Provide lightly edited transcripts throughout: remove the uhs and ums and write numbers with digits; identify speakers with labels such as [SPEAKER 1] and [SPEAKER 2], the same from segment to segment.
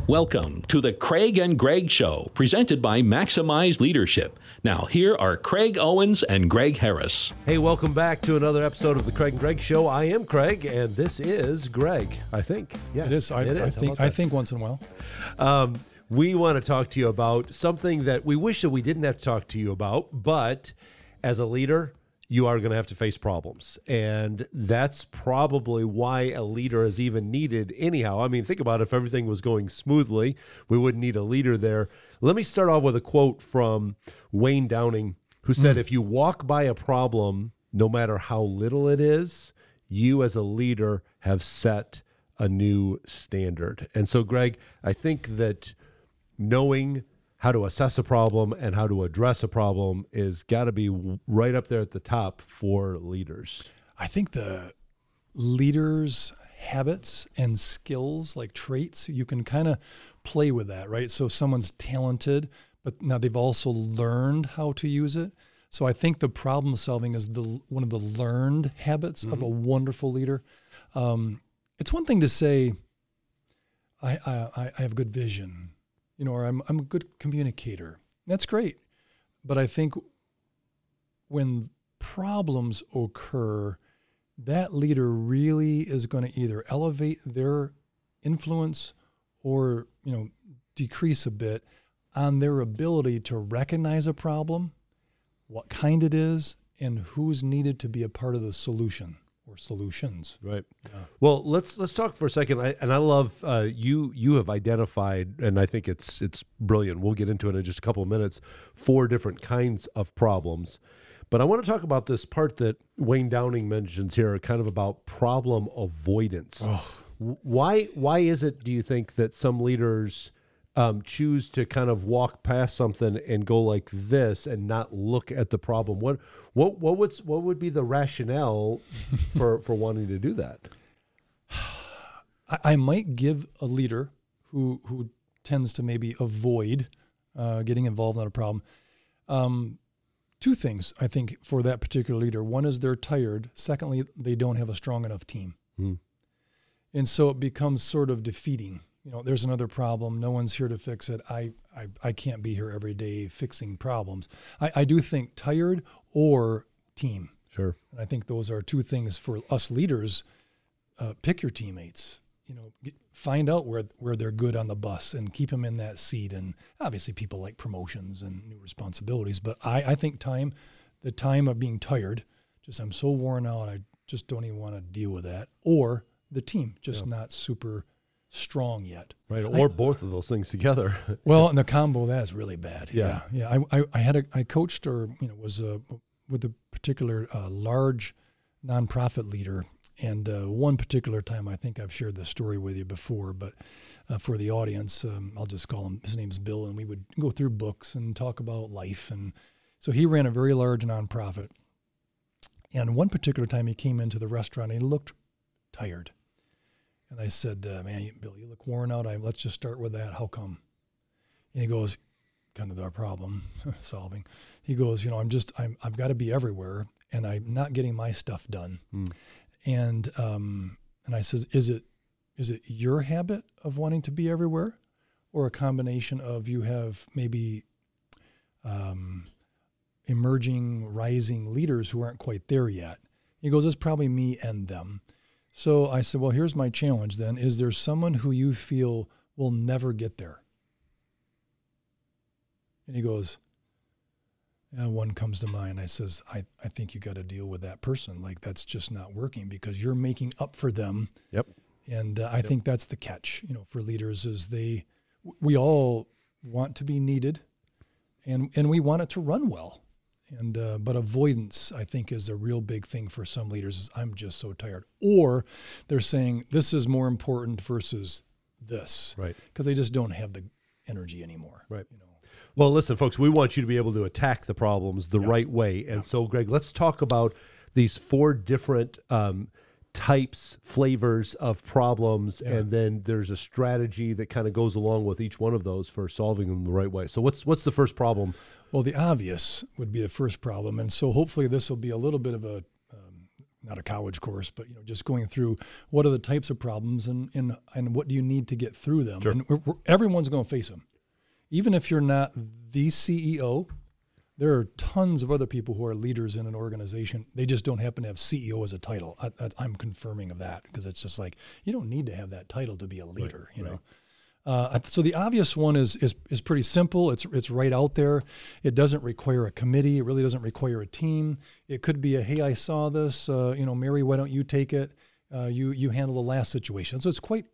[SPEAKER 1] Welcome to the Craig and Greg Show, presented by Maximize Leadership. Now, here are Craig Owens and Greg Harris.
[SPEAKER 2] Hey, welcome back to another episode of the Craig and Greg Show. I am Craig, and this is Greg, I think. Yes,
[SPEAKER 3] it is. I think once in a while.
[SPEAKER 2] We want to talk to you about something that we wish that we didn't have to talk to you about, but as a leader, you are going to have to face problems. And that's probably why a leader is even needed anyhow. I mean, think about it. If everything was going smoothly, we wouldn't need a leader there. Let me start off with a quote from Wayne Downing, who said, if you walk by a problem, no matter how little it is, you as a leader have set a new standard. And so, Greg, I think that knowing how to assess a problem and how to address a problem is got to be right up there at the top for leaders.
[SPEAKER 3] I think the leaders' habits and skills, like traits, you can kind of play with that, right? So someone's talented, but now they've also learned how to use it. So I think the problem solving is one of the learned habits of a wonderful leader. It's one thing to say, I have good vision, or I'm a good communicator. That's great. But I think when problems occur, that leader really is going to either elevate their influence or, decrease a bit on their ability to recognize a problem, what kind it is, and who's needed to be a part of the solution or solutions.
[SPEAKER 2] Right. Yeah. Well, let's talk for a second. I love you have identified, and I think it's brilliant. We'll get into it in just a couple of minutes. 4 different kinds of problems, but I want to talk about this part that Wayne Downing mentions here, kind of about problem avoidance. Oh. Why is it, do you think, that some leaders choose to kind of walk past something and go like this and not look at the problem? What would be the rationale for wanting to do that?
[SPEAKER 3] I might give a leader who tends to maybe avoid getting involved in a problem 2 things, I think, for that particular leader. One is they're tired. Secondly, they don't have a strong enough team. And so it becomes sort of defeating. There's another problem. No one's here to fix it. I can't be here every day fixing problems. I do think tired or team.
[SPEAKER 2] Sure.
[SPEAKER 3] And I think those are 2 things for us leaders. Pick your teammates. Find out where they're good on the bus and keep them in that seat. And obviously people like promotions and new responsibilities. But I think the time of being tired, I'm so worn out, I just don't even want to deal with that. Or the team, not super strong yet.
[SPEAKER 2] Right, or both of those things together.
[SPEAKER 3] Well, and the combo of that is really bad.
[SPEAKER 2] Yeah.
[SPEAKER 3] I coached or was with a particular large nonprofit leader, and one particular time, I think I've shared this story with you before, but for the audience, I'll just call him. His name's Bill, and we would go through books and talk about life, and so he ran a very large nonprofit. And one particular time, he came into the restaurant and he looked tired. And I said, man, Bill, you look worn out. Let's just start with that. How come? And he goes, kind of our problem solving. He goes, I've got to be everywhere, and I'm not getting my stuff done. And I says, is it your habit of wanting to be everywhere, or a combination of you have maybe emerging, rising leaders who aren't quite there yet? He goes, it's probably me and them. So I said, well, here's my challenge then. Is there someone who you feel will never get there? And he goes, one comes to mind. I says, I think you got to deal with that person. Like, that's just not working because you're making up for them.
[SPEAKER 2] Yep.
[SPEAKER 3] And I think that's the catch, for leaders is we all want to be needed and we want it to run well. And but avoidance, I think, is a real big thing for some leaders. Is I'm just so tired, or they're saying this is more important versus this,
[SPEAKER 2] right?
[SPEAKER 3] Because they just don't have the energy anymore,
[SPEAKER 2] right? Well, listen, folks, we want you to be able to attack the problems the right way, and so, Greg, let's talk about these 4 different types, flavors of problems, and then there's a strategy that kind of goes along with each one of those for solving them the right way. So, what's the first problem?
[SPEAKER 3] Well, the obvious would be the first problem, and so hopefully this will be a little bit of a not a college course, but just going through what are the types of problems and what do you need to get through them.
[SPEAKER 2] Sure.
[SPEAKER 3] And everyone's going to face them. Even if you're not the CEO, there are tons of other people who are leaders in an organization. They just don't happen to have CEO as a title. I'm confirming of that because it's just like, you don't need to have that title to be a leader, you know. So the obvious one is pretty simple. It's right out there. It doesn't require a committee. It really doesn't require a team. It could be hey, I saw this. Mary, why don't you take it? You handle the last situation. So it's quite.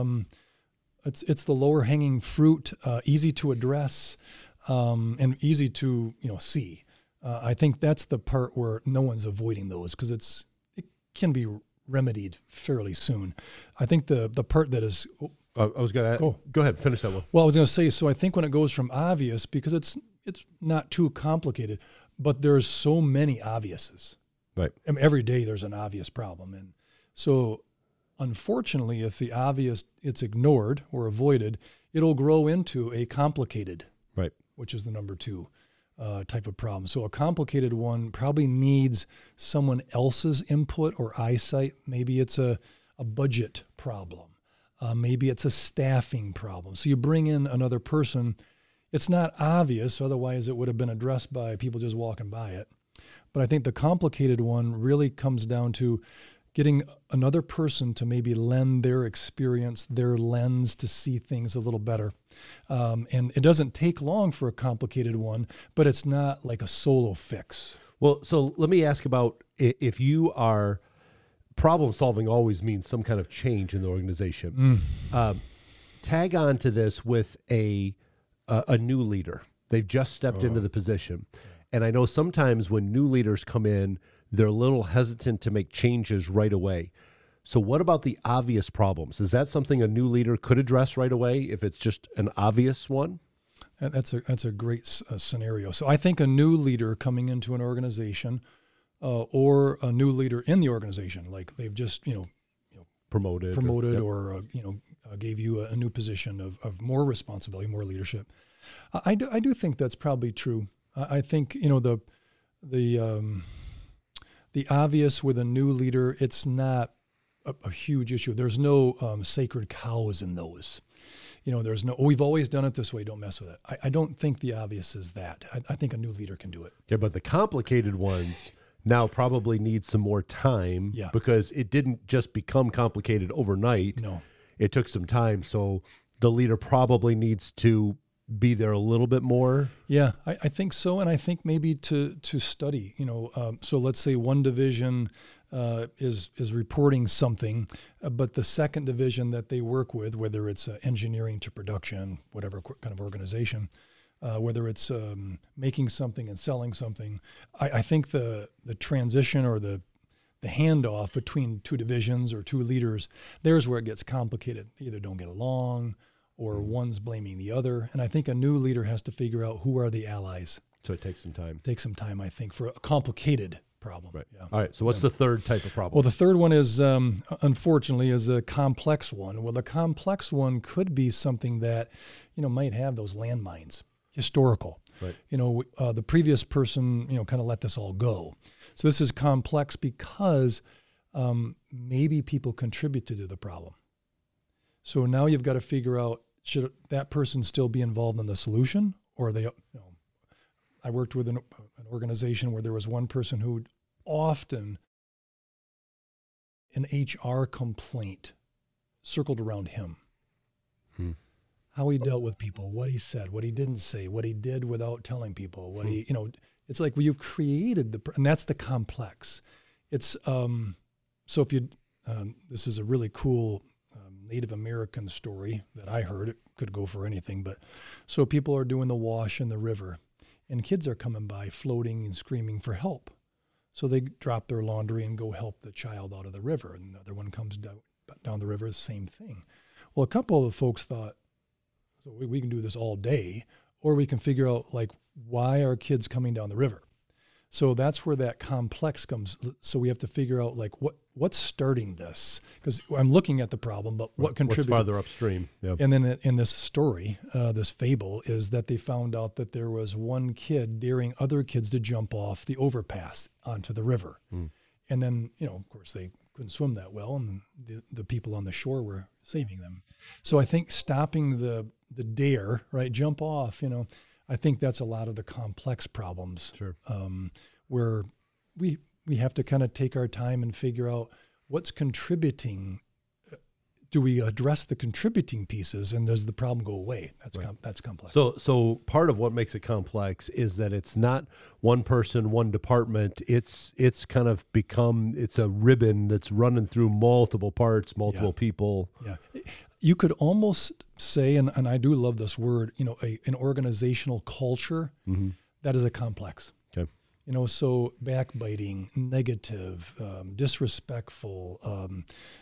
[SPEAKER 3] It's the lower hanging fruit, easy to address, and easy to see. I think that's the part where no one's avoiding those because it can be remedied fairly soon. I think the part that is.
[SPEAKER 2] I was going to go ahead, finish that one.
[SPEAKER 3] Well, I was going to say, so I think when it goes from obvious, because it's not too complicated, but there's so many obviouses.
[SPEAKER 2] Right.
[SPEAKER 3] I mean, every day there's an obvious problem. And so unfortunately, if the obvious, it's ignored or avoided, it'll grow into a complicated,
[SPEAKER 2] right,
[SPEAKER 3] which is the number 2 type of problem. So a complicated one probably needs someone else's input or eyesight. Maybe it's a budget problem. Maybe it's a staffing problem. So you bring in another person. It's not obvious, otherwise it would have been addressed by people just walking by it. But I think the complicated one really comes down to getting another person to maybe lend their experience, their lens to see things a little better. And it doesn't take long for a complicated one, but it's not like a solo fix.
[SPEAKER 2] Well, so let me ask about if you are... Problem solving always means some kind of change in the organization. Tag on to this with a new leader. They've just stepped into the position. And I know sometimes when new leaders come in, they're a little hesitant to make changes right away. So what about the obvious problems? Is that something a new leader could address right away if it's just an obvious one?
[SPEAKER 3] That's a great scenario. So I think a new leader coming into an organization or a new leader in the organization, like they've just,
[SPEAKER 2] promoted
[SPEAKER 3] or gave you a new position of more responsibility, more leadership. I do think that's probably true. I think, the obvious with a new leader, it's not a huge issue. There's no sacred cows in those. There's no, we've always done it this way, don't mess with it. I don't think the obvious is that. I think a new leader can do it.
[SPEAKER 2] Yeah, but the complicated ones now probably need some more time because it didn't just become complicated overnight.
[SPEAKER 3] No.
[SPEAKER 2] It took some time. So the leader probably needs to be there a little bit more.
[SPEAKER 3] Yeah, I think so. And I think maybe to study, so let's say one division is reporting something, but the second division that they work with, whether it's engineering to production, whatever kind of organization, whether it's making something and selling something, I think the transition or the handoff between two divisions or two leaders, there's where it gets complicated. They either don't get along or one's blaming the other. And I think a new leader has to figure out who are the allies.
[SPEAKER 2] So it takes some time.
[SPEAKER 3] Takes some time, I think, for a complicated problem.
[SPEAKER 2] Right.
[SPEAKER 3] Yeah.
[SPEAKER 2] All right. So what's the third type of problem?
[SPEAKER 3] Well, the third one is, unfortunately, is a complex one. Well, the complex one could be something that, might have those landmines. Historical.
[SPEAKER 2] Right.
[SPEAKER 3] The previous person, kind of let this all go. So this is complex because maybe people contributed to the problem. So now you've got to figure out, should that person still be involved in the solution, or are they? I worked with an organization where there was one person who often an HR complaint circled around him. How he dealt with people, what he said, what he didn't say, what he did without telling people, what he, it's like, well, you've created and that's the complex. It's, so if you, this is a really cool Native American story that I heard. It could go for anything, but so people are doing the wash in the river and kids are coming by floating and screaming for help. So they drop their laundry and go help the child out of the river. And the other one comes down the river, the same thing. Well, a couple of the folks thought, so we can do this all day, or we can figure out why are kids coming down the river? So that's where that complex comes. So we have to figure out what's starting this, because I'm looking at the problem, but what contributed?
[SPEAKER 2] What's farther upstream? Yep.
[SPEAKER 3] And then in this story, this fable is that they found out that there was one kid daring other kids to jump off the overpass onto the river. And then, of course, they couldn't swim that well, and the people on the shore were saving them. So I think stopping the dare, right, jump off, I think that's a lot of the complex problems.
[SPEAKER 2] Sure.
[SPEAKER 3] Where we have to kind of take our time and figure out what's contributing. Do we address the contributing pieces, and does the problem go away? That's complex.
[SPEAKER 2] So part of what makes it complex is that it's not one person, one department. It's kind of become, it's a ribbon that's running through multiple parts, multiple people.
[SPEAKER 3] Yeah. You could almost say, and I do love this word, an organizational culture that is a complex.
[SPEAKER 2] Okay.
[SPEAKER 3] So backbiting, negative, disrespectful,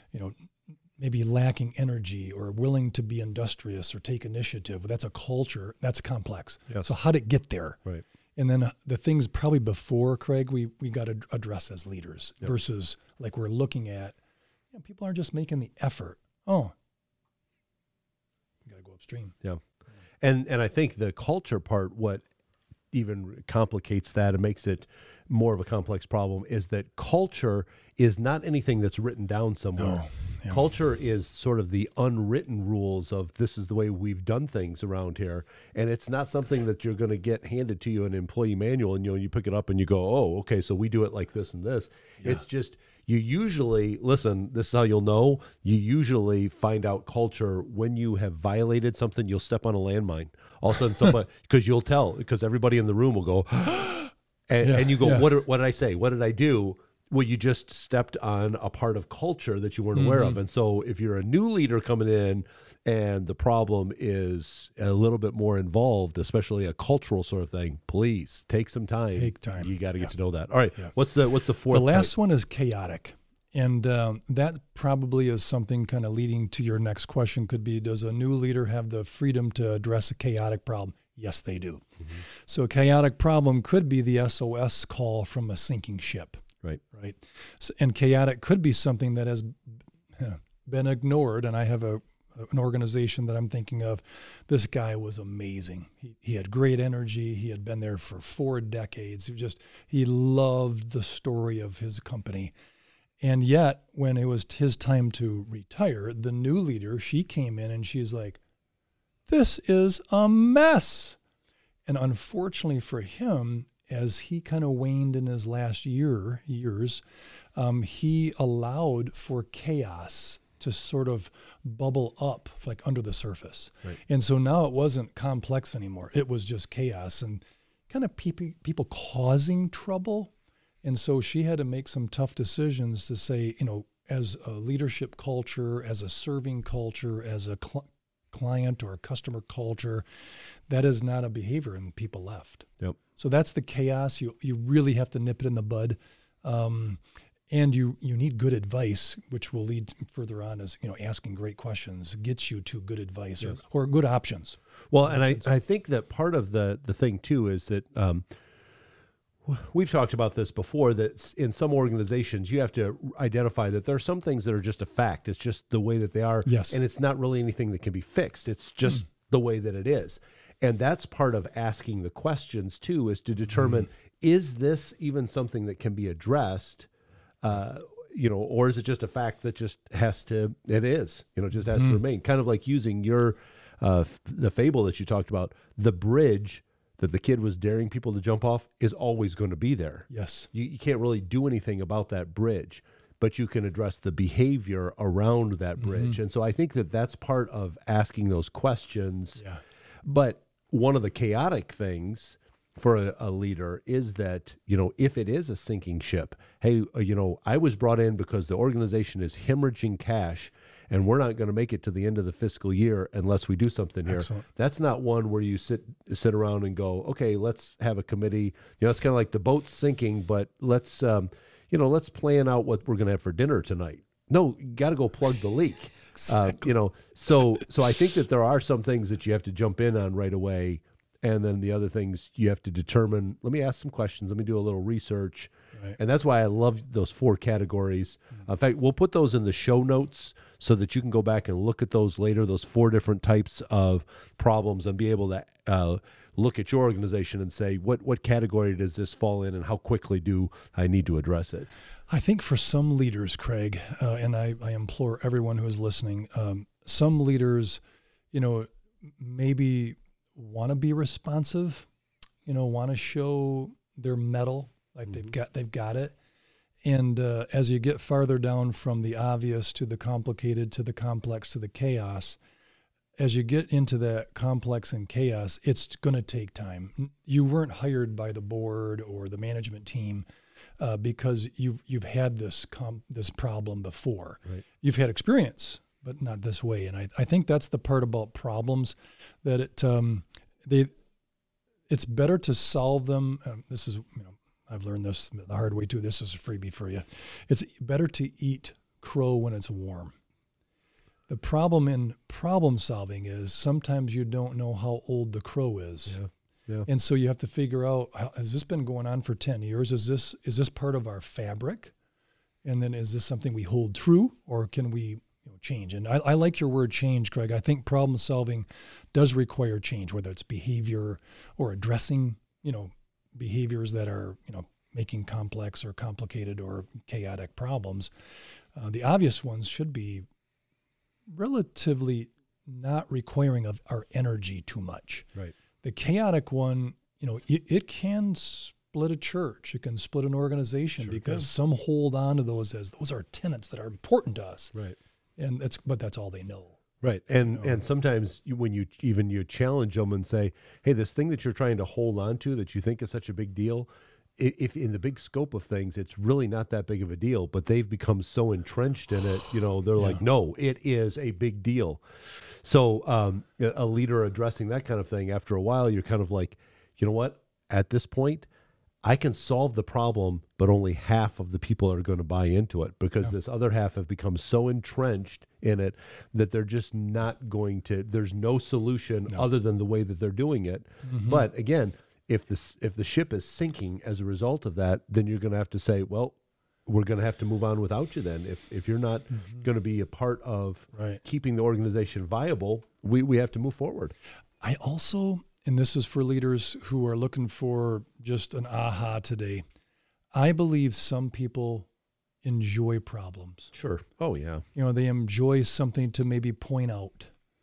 [SPEAKER 3] maybe lacking energy or willing to be industrious or take initiative. That's a culture. That's complex.
[SPEAKER 2] Yes.
[SPEAKER 3] So how did it get there?
[SPEAKER 2] Right.
[SPEAKER 3] And then the things probably before, Craig, we got to address as leaders versus like we're looking at, people aren't just making the effort. Oh, you got to go upstream.
[SPEAKER 2] Yeah. And I think the culture part, what even complicates that and makes it more of a complex problem, is that culture is not anything that's written down somewhere.
[SPEAKER 3] No. Yeah.
[SPEAKER 2] Culture is sort of the unwritten rules of this is the way we've done things around here. And it's not something that you're going to get handed to you in an employee manual and you pick it up and you go, oh, okay, so we do it like this and this. Yeah. It's just, you usually, listen, this is how you'll know, you usually find out culture when you have violated something. You'll step on a landmine. All of a sudden somebody, because you'll tell, because everybody in the room will go, and you go, what did I say? What did I do? Well, you just stepped on a part of culture that you weren't aware of. And so if you're a new leader coming in and the problem is a little bit more involved, especially a cultural sort of thing, please take some time.
[SPEAKER 3] Take time.
[SPEAKER 2] You got to get to know that. All right. Yeah. What's the fourth?
[SPEAKER 3] The last one is chaotic. And that probably is something kind of leading to your next question could be, does a new leader have the freedom to address a chaotic problem? Yes, they do. So a chaotic problem could be the SOS call from a sinking ship.
[SPEAKER 2] Right.
[SPEAKER 3] So, and chaotic could be something that has been ignored. And I have an organization that I'm thinking of. This guy was amazing. He had great energy. He had been there for 4 decades. He loved the story of his company. And yet, when it was his time to retire, the new leader, she came in and she's like, this is a mess. And unfortunately for him, as he kind of waned in his last years, he allowed for chaos to sort of bubble up like under the surface. Right. And so now it wasn't complex anymore. It was just chaos and kind of people causing trouble. And so she had to make some tough decisions to say, as a leadership culture, as a serving culture, as a client or a customer culture, that is not a behavior, and people left.
[SPEAKER 2] Yep.
[SPEAKER 3] So that's the chaos. You really have to nip it in the bud. And you need good advice, which will lead further on as, asking great questions gets you to good advice or good options.
[SPEAKER 2] Well, and I think that part of the thing too is that we've talked about this before, that in some organizations you have to identify that there are some things that are just a fact. It's just the way that they are.
[SPEAKER 3] Yes.
[SPEAKER 2] And it's not really anything that can be fixed. It's just the way that it is. And that's part of asking the questions too, is to determine, is this even something that can be addressed? Or is it just a fact that just has to, just has to remain? Kind of like using your, the fable that you talked about, the bridge that the kid was daring people to jump off is always going to be there.
[SPEAKER 3] Yes.
[SPEAKER 2] You can't really do anything about that bridge, but you can address the behavior around that bridge. And so I think that that's part of asking those questions.
[SPEAKER 3] Yeah.
[SPEAKER 2] But one of the chaotic things for a leader is that, if it is a sinking ship, hey, I was brought in because the organization is hemorrhaging cash and we're not going to make it to the end of the fiscal year unless we do something here.
[SPEAKER 3] Excellent.
[SPEAKER 2] That's not one where you sit around and go, okay, let's have a committee. It's kind of like the boat's sinking, but let's plan out what we're going to have for dinner tonight. No, you got to go plug the leak.
[SPEAKER 3] Exactly.
[SPEAKER 2] So I think that there are some things that you have to jump in on right away. And then the other things you have to determine, let me ask some questions. Let me do a little research. Right. And that's why I love those 4 categories. In fact, we'll put those in the show notes so that you can go back and look at those later, those 4 different types of problems, and be able to look at your organization and say, what category does this fall in and how quickly do I need to address it?
[SPEAKER 3] I think for some leaders, Craig, and I implore everyone who is listening, some leaders, maybe want to be responsive, want to show their mettle, like they've got it. And as you get farther down from the obvious to the complicated, to the complex, to the chaos, as you get into that complex and chaos, it's going to take time. You weren't hired by the board or the management team because you've had this problem before. Right. You've had experience, but not this way. And I think that's the part about problems, that it's better to solve them. This is, I've learned this the hard way too. This is a freebie for you. It's better to eat crow when it's warm. The problem in problem solving is sometimes you don't know how old the crow is. Yeah. And so you have to figure out, has this been going on for 10 years? Is this part of our fabric? And then is this something we hold true, or can we change? And I like your word change, Craig. I think problem solving does require change, whether it's behavior or addressing, behaviors that are, making complex or complicated or chaotic problems. The obvious ones should be relatively not requiring of our energy too much.
[SPEAKER 2] Right.
[SPEAKER 3] The chaotic one, it can split a church. It can split an organization, because some hold on to those as those are tenets that are important to us.
[SPEAKER 2] Right.
[SPEAKER 3] But that's all they know.
[SPEAKER 2] Right. And sometimes when you challenge them and say, hey, this thing that you're trying to hold on to that you think is such a big deal, if in the big scope of things, it's really not that big of a deal, but they've become so entrenched in it, they're like, no, it is a big deal. So a leader addressing that kind of thing, after a while, you're kind of like, you know what, at this point, I can solve the problem, but only half of the people are going to buy into it, because this other half have become so entrenched in it that they're just not going to, there's no solution other than the way that they're doing it. Mm-hmm. But again, if the ship is sinking as a result of that, then you're going to have to say, well, we're going to have to move on without you then. If you're not going to be a part of keeping the organization viable, we have to move forward.
[SPEAKER 3] I also, and this is for leaders who are looking for just an aha today, I believe some people enjoy problems.
[SPEAKER 2] Sure. Oh, yeah.
[SPEAKER 3] They enjoy something to maybe point out,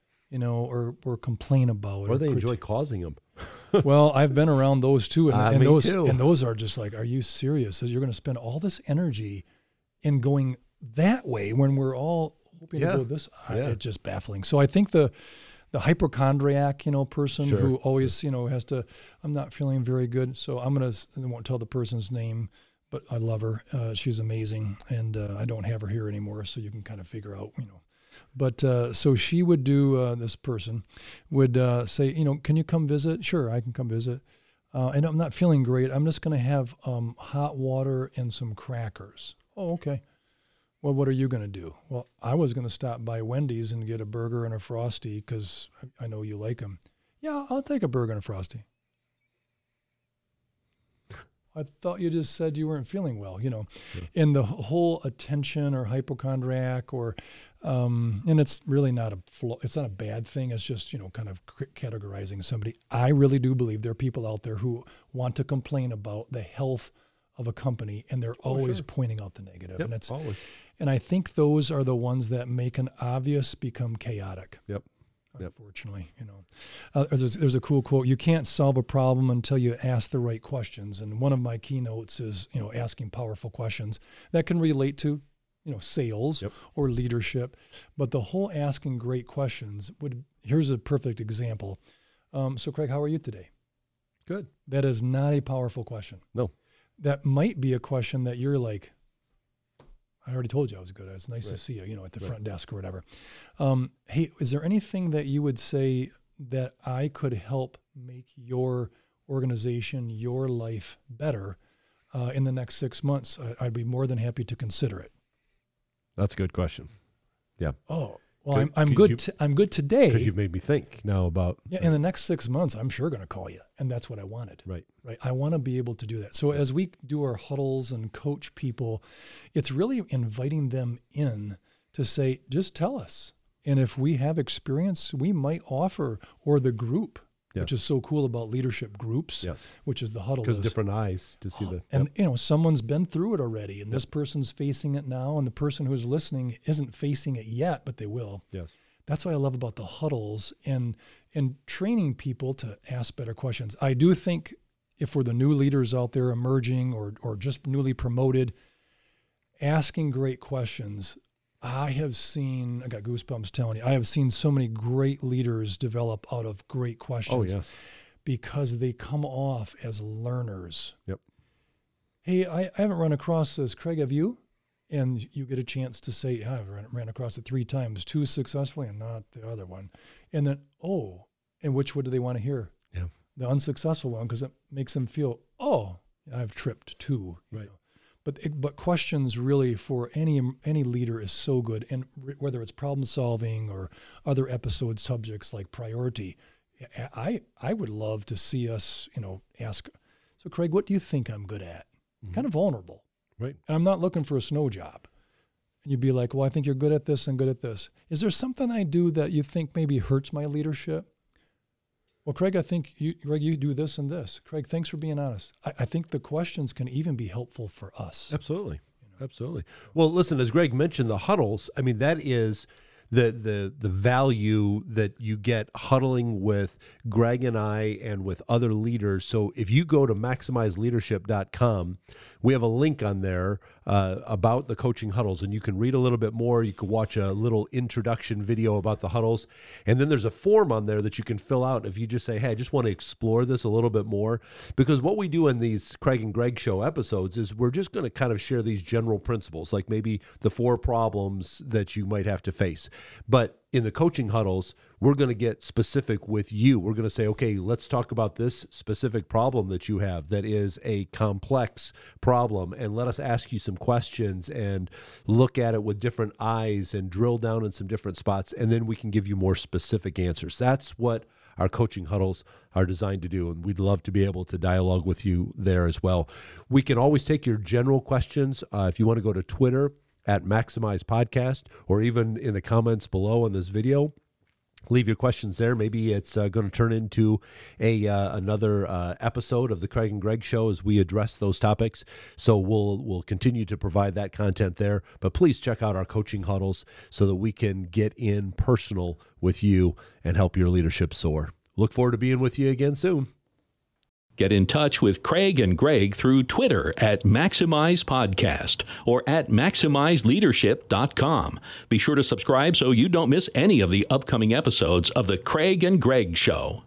[SPEAKER 3] or complain about.
[SPEAKER 2] Or they enjoy causing them.
[SPEAKER 3] Well, I've been around those too, and
[SPEAKER 2] me
[SPEAKER 3] those
[SPEAKER 2] too.
[SPEAKER 3] And those are just like, are you serious? You're going to spend all this energy in going that way when we're all hoping to go this? It's just baffling. So I think the hypochondriac, person who always, has to, I'm not feeling very good, so I won't tell the person's name, but I love her. She's amazing, and I don't have her here anymore, so you can kind of figure out, But so she would do, this person would say, can you come visit? Sure, I can come visit. And I'm not feeling great. I'm just going to have hot water and some crackers. Oh, okay. Well, what are you going to do? Well, I was going to stop by Wendy's and get a burger and a Frosty because I know you like them. Yeah, I'll take a burger and a Frosty. I thought you just said you weren't feeling well, And the whole attention or hypochondriac or, and it's really not it's not a bad thing. It's just, kind of categorizing somebody. I really do believe there are people out there who want to complain about the health of a company, and they're always pointing out the negative.
[SPEAKER 2] Yep,
[SPEAKER 3] and it's
[SPEAKER 2] always.
[SPEAKER 3] And I think those are the ones that make an obvious become chaotic.
[SPEAKER 2] Yep.
[SPEAKER 3] Unfortunately, there's a cool quote: "You can't solve a problem until you ask the right questions." And one of my keynotes is, asking powerful questions that can relate to, sales or leadership. But the whole asking great questions here's a perfect example. So, Craig, how are you today?
[SPEAKER 2] Good.
[SPEAKER 3] That is not a powerful question.
[SPEAKER 2] No.
[SPEAKER 3] That might be a question that you're like, I already told you I was good. It's nice to see you, at the front desk or whatever. Hey, is there anything that you would say that I could help make your organization, your life better in the next 6 months? I'd be more than happy to consider it.
[SPEAKER 2] That's a good question. Yeah.
[SPEAKER 3] Oh, well, I'm good. I'm good today.
[SPEAKER 2] Because you've made me think now about.
[SPEAKER 3] Yeah, in the next 6 months, I'm sure going to call you, and that's what I wanted.
[SPEAKER 2] Right.
[SPEAKER 3] I want to be able to do that. So as we do our huddles and coach people, it's really inviting them in to say, just tell us. And if we have experience, we might offer, or the group, which is so cool about leadership groups, which is the huddle.
[SPEAKER 2] Because different eyes to see the...
[SPEAKER 3] And, someone's been through it already, and this person's facing it now, and the person who's listening isn't facing it yet, but they will.
[SPEAKER 2] Yes.
[SPEAKER 3] That's what I love about the huddles and training people to ask better questions. I do think if we're the new leaders out there emerging or just newly promoted, asking great questions. I got goosebumps telling you, I have seen so many great leaders develop out of great questions.
[SPEAKER 2] Oh, yes.
[SPEAKER 3] Because they come off as learners.
[SPEAKER 2] Yep.
[SPEAKER 3] Hey, I haven't run across this. Craig, have you? And you get a chance to say, yeah, I've ran across it 3 times, 2 successfully and not the other one. And then, and which one do they want to hear?
[SPEAKER 2] Yeah.
[SPEAKER 3] The unsuccessful one, because it makes them feel, I've tripped too.
[SPEAKER 2] Right.
[SPEAKER 3] But questions really for any leader is so good, and whether it's problem solving or other episode subjects like priority, I would love to see us ask. So Craig, what do you think I'm good at? Mm-hmm. Kind of vulnerable,
[SPEAKER 2] right?
[SPEAKER 3] And I'm not looking for a snow job. And you'd be like, well, I think you're good at this and good at this. Is there something I do that you think maybe hurts my leadership? Well, Craig, I think you do this and this. Craig, thanks for being honest. I think the questions can even be helpful for us.
[SPEAKER 2] Absolutely. Absolutely. Well, listen, as Greg mentioned, the huddles, I mean, that is the value that you get huddling with Greg and I and with other leaders. So if you go to maximizeleadership.com, we have a link on there about the coaching huddles, and you can read a little bit more. You can watch a little introduction video about the huddles, and then there's a form on there that you can fill out if you just say, hey, I just want to explore this a little bit more. Because what we do in these Craig and Greg Show episodes is we're just going to kind of share these general principles, like maybe the 4 problems that you might have to face. But in the coaching huddles, we're going to get specific with you. We're going to say, okay, let's talk about this specific problem that you have that is a complex problem, and let us ask you some questions and look at it with different eyes and drill down in some different spots, and then we can give you more specific answers. That's what our coaching huddles are designed to do, and we'd love to be able to dialogue with you there as well. We can always take your general questions. If you want to go to Twitter at Maximize Podcast, or even in the comments below on this video, leave your questions there. Maybe it's going to turn into another episode of the Craig and Greg Show as we address those topics. So we'll continue to provide that content there. But please check out our coaching huddles so that we can get in personal with you and help your leadership soar. Look forward to being with you again soon.
[SPEAKER 1] Get in touch with Craig and Greg through Twitter at Maximize Podcast or at MaximizeLeadership.com. Be sure to subscribe so you don't miss any of the upcoming episodes of the Craig and Greg Show.